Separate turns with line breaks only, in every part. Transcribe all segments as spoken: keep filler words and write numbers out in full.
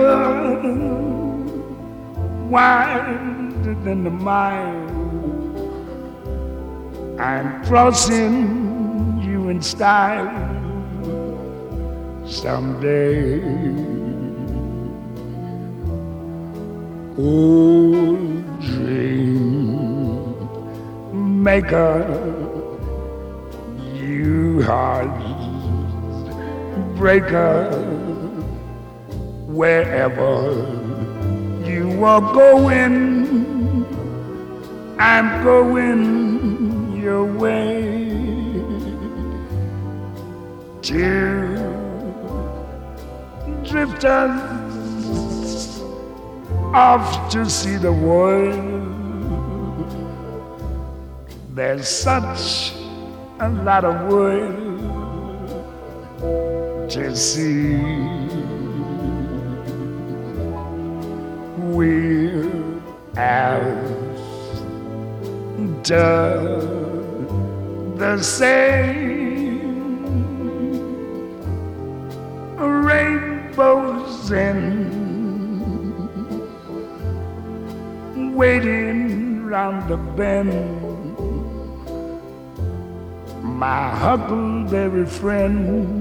river wider than the mile. I'm crossing you in style someday. Old dream maker, you heart breaker, wherever you are going, I'm going your way. Two drifters off to see the world. There's such a lot of world to see. We're after the same rainbows in waiting round the bend. My huckleberry friend,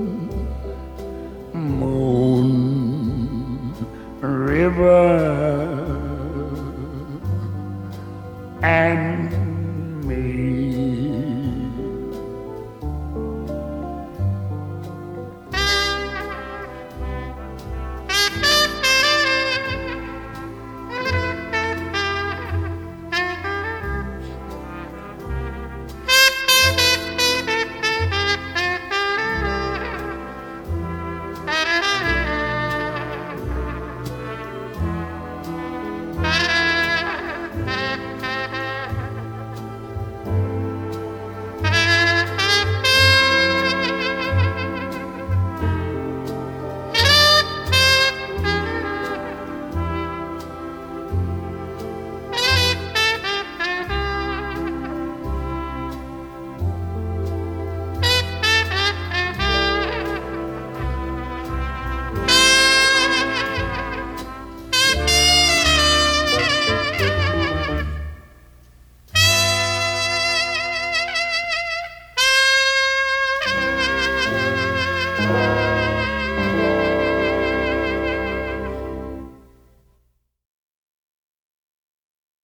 Moon River and me.